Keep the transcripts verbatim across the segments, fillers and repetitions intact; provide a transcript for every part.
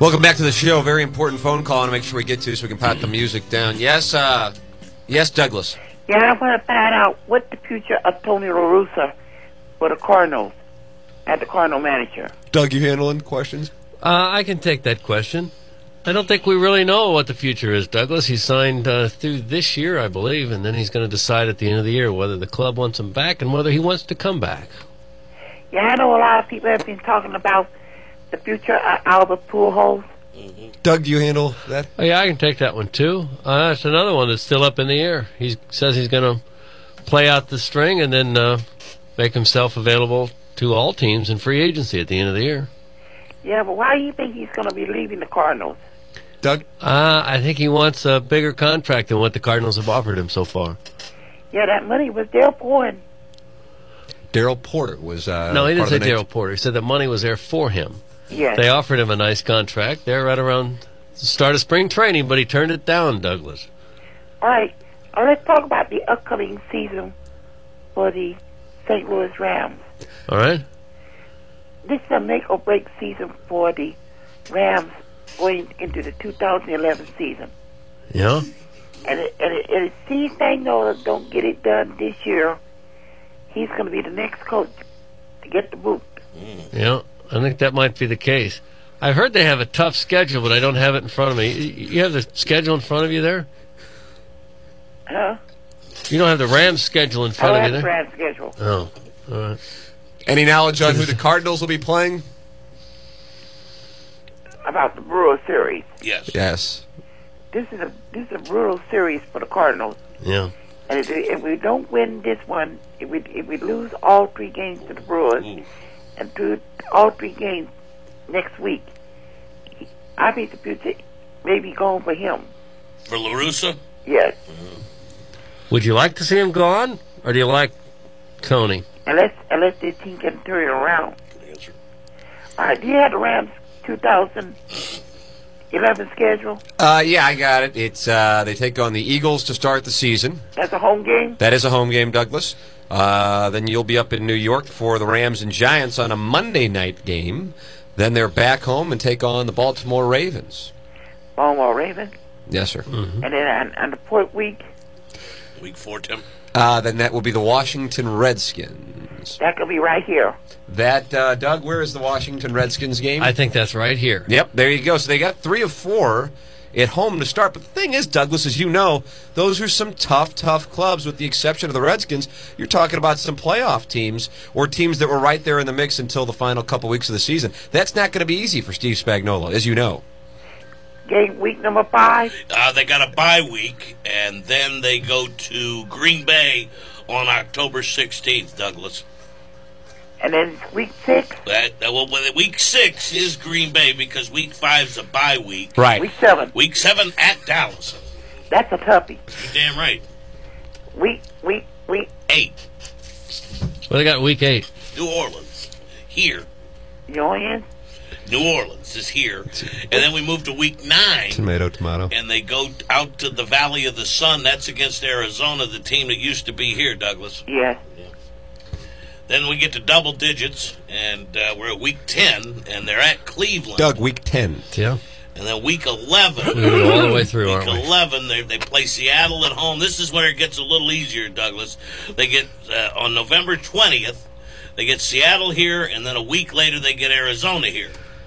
Welcome back to the show. Very important phone call. I want to make sure we get to so we can pat the music down. Yes, uh, yes, Douglas. Yeah, I want to find out what the future of Tony La Russa for the Cardinals as the Cardinal manager. Doug, you handling questions? Uh, I can take that question. I don't think we really know what the future is, Douglas. He signed uh, through this year, I believe, and then he's going to decide at the end of the year whether the club wants him back and whether he wants to come back. Yeah, I know a lot of people have been talking about the future of Albert Pujols. Mm-hmm. Doug, do you handle that? Oh, yeah, I can take that one, too. Uh, that's another one that's still up in the air. He says he's going to play out the string and then uh, make himself available to all teams in free agency at the end of the year. Yeah, but why do you think he's going to be leaving the Cardinals? Doug? Uh, I think he wants a bigger contract than what the Cardinals have offered him so far. Yeah, that money was there for him. Daryl Porter was uh, No, he didn't say part of the Daryl Porter. He said the money was there for him. Yes. They offered him a nice contract. They're right around the start of spring training, but he turned it down, Douglas. All right. Now let's talk about the upcoming season for the Saint Louis Rams. All right. This is a make-or-break season for the Rams going into the two thousand eleven season. Yeah? And it, and it, and it seems they know that don't get it done this year, he's going to be the next coach to get the boot. Yeah, I think that might be the case. I've heard they have a tough schedule, but I don't have it in front of me. You have the schedule in front of you there? Huh? You don't have the Rams schedule in front I of have you the there? Rams schedule. Oh, all right. Any knowledge on who the Cardinals will be playing? About the Brewer series. Yes. Yes. This is a this is a brutal series for the Cardinals. Yeah. And if, if we don't win this one, if we if we lose all three games to the Brewers, Ooh. and do all three games next week, I think the future may be gone for him. For La Russa? Yes. Would you like to see him gone, or do you like Tony? Unless unless this team can turn it around. Good answer. All right. Do you have the Rams two thousand eleven schedule? Uh, yeah, I got it. It's uh, they take on the Eagles to start the season. That's a home game? That is a home game, Douglas. Uh, then you'll be up in New York for the Rams and Giants on a Monday night game. Then they're back home and take on the Baltimore Ravens. Baltimore Ravens? Yes, sir. Mm-hmm. And then on, on the fourth week, Week four, Tim. Uh, then that will be the Washington Redskins. that could be right here. That, uh, Doug, where is the Washington Redskins game? I think that's right here. Yep, there you go. So they got three of four at home to start. But the thing is, Douglas, as you know, those are some tough, tough clubs with the exception of the Redskins. You're talking about some playoff teams or teams that were right there in the mix until the final couple weeks of the season. That's not going to be easy for Steve Spagnuolo, as you know. Game week number five. Uh, they got a bye week, and then they go to Green Bay on October sixteenth, Douglas. And then week six. That, that well, week six is Green Bay because week five's a bye week. Right. Week seven. Week seven at Dallas. That's a toughie. You're damn right. Week, week, week. Eight, Well, they got week eight. New Orleans. Here. New Orleans. New Orleans is here. And then we move to week nine. Tomato, tomato. And they go out to the Valley of the Sun. That's against Arizona, the team that used to be here, Douglas. Yes. Then we get to double digits, and uh, we're at week ten, and they're at Cleveland. Doug, week ten. Yeah. And then week eleven. We're going to go all the way through, Week aren't we? eleven, they, they play Seattle at home. This is where it gets a little easier, Douglas. They get, uh, on November twentieth, they get Seattle here, and then a week later they get Arizona here.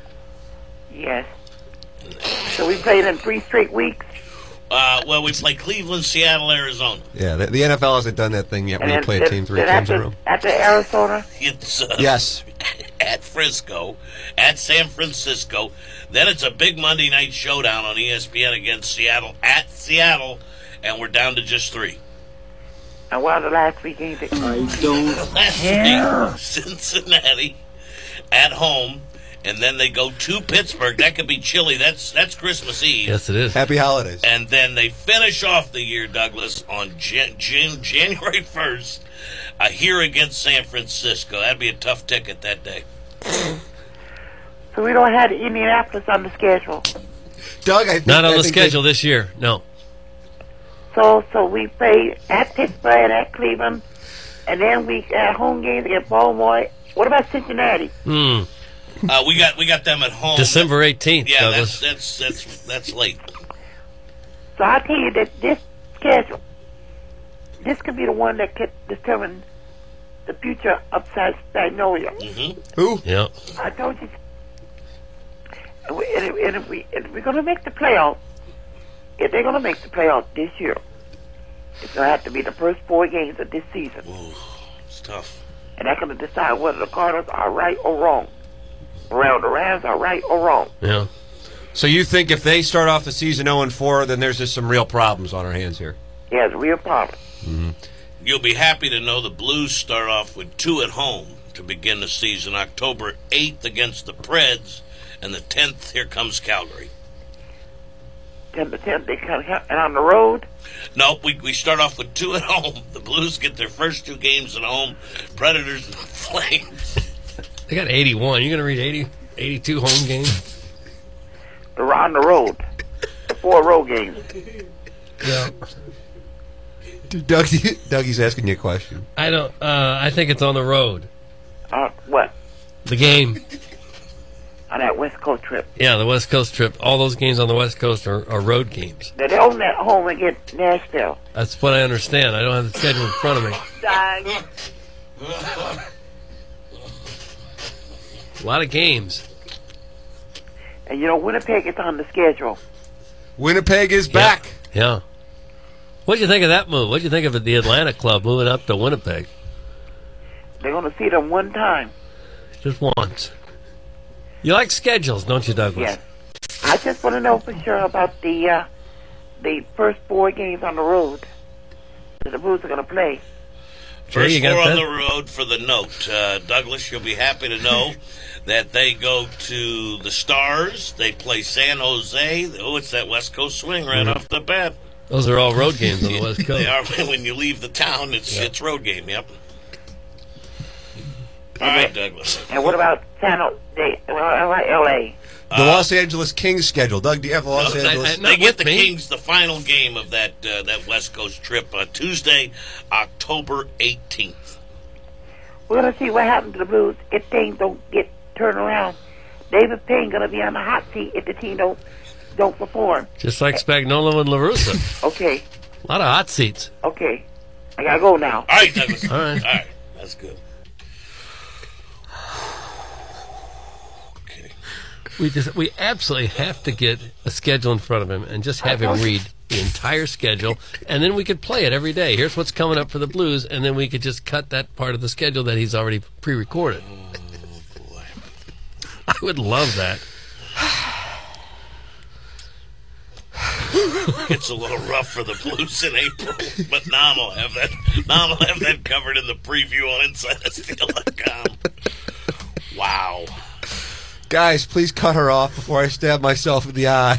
Yes. So we played in three straight weeks. Uh, well, we play Cleveland, Seattle, Arizona. Yeah, the, the N F L hasn't done that thing yet And where you then- play a then- team three then times in a after, row. after Arizona. It's uh, Yes. at Frisco, at San Francisco. Then it's a big Monday night showdown on E S P N against Seattle, at Seattle, and we're down to just three. And one of the last three games. I don't Last week, Cincinnati at home, and then they go to Pittsburgh. That could be chilly. That's that's Christmas Eve. Yes, it is. Happy holidays. And then they finish off the year, Douglas, on Jan- Jan- January first, uh, here against San Francisco. That'd be a tough ticket that day. So we don't have Indianapolis on the schedule. Doug, I think, Not on I the think schedule this year, no. So so we play at Pittsburgh and at Cleveland, and then we at home games against Baltimore. What about Cincinnati? Hmm. Uh, we got we got them at home. December eighteenth, Yeah, Douglas. that's that's that's that's late. So I tell you that this schedule, this could be the one that could determine the future of Magnolia. Mm-hmm. Who? Yeah. I told you. And we- and if, and if we if we're going to make the playoffs, if they're going to make the playoffs this year, it's going to have to be the first four games of this season, Ooh, it's tough. and that's going to decide whether the Cardinals are right or wrong. Well, the Rams are right or wrong. Yeah. So you think if they start off the season oh and four, then there's just some real problems on our hands here? Yeah, it's a real problem. You'll be happy to know the Blues start off with two at home to begin the season. October eighth against the Preds, and the tenth, here comes Calgary. ten to ten, they kind of, and on the road, No, we, we start off with two at home. The Blues get their first two games at home. Predators and Flames. They got eighty-one. You're going to read eighty, eighty-two home games? they're on the road. Four road games. Yeah. Doug, Dougie's asking you a question. I don't. Uh, I think it's on the road. Uh, what? The game. On that West Coast trip. Yeah, the West Coast trip. All those games on the West Coast are, are road games. Now, they own that home against Nashville. That's what I understand. I don't have the schedule in front of me. Dying. A lot of games. And you know, Winnipeg is on the schedule. Winnipeg is back. Yeah. What'd you think of that move? What'd you think of the Atlanta club moving up to Winnipeg? They're going to see them one time. Just once. You like schedules, don't you, Douglas? Yes. I just want to know for sure about the uh, the first four games on the road that the Blues are going to play. Sure, First you got four on that? the road for the note. Uh, Douglas, you'll be happy to know that they go to the Stars. They play San Jose. Oh, it's that West Coast swing right Mm-hmm. off the bat. Those are all road games on the West Coast. They are when you leave the town. It's Yeah. it's road game. Yep. All right, Douglas. And what about San Jose? Well, L A. The Los Angeles Kings schedule. Doug, do you have the Los No, Angeles? I- I- They Not get with the me. Kings the final game of that uh, that West Coast trip uh, Tuesday, October eighteenth. We're going to see what happens to the Blues if things don't get turned around. David Payne going to be on the hot seat if the team don't don't perform. Just like Spagnuolo and LaRussa. Okay, A lot of hot seats. okay. I got to go now. All right, Douglas. All right. All right, that's good. Okay. We just we absolutely have to get a schedule in front of him and just have him read the entire schedule, and then we could play it every day. Here's what's coming up for the Blues, and then we could just cut that part of the schedule that he's already pre-recorded. Oh boy. I would love that. Gets a little rough for the Blues in April, but Nam will have that. Nam will have that covered in the preview on inside of steel dot com. Wow. Guys, please cut her off before I stab myself in the eye.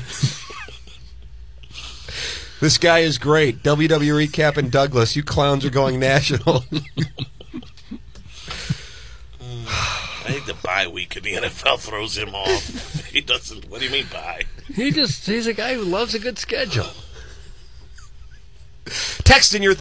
This guy is great. W W E Recap and Douglas. You clowns are going national. I think the bye week in the N F L throws him off. He doesn't. What do you mean bye? He just he's a guy who loves a good schedule. Text in your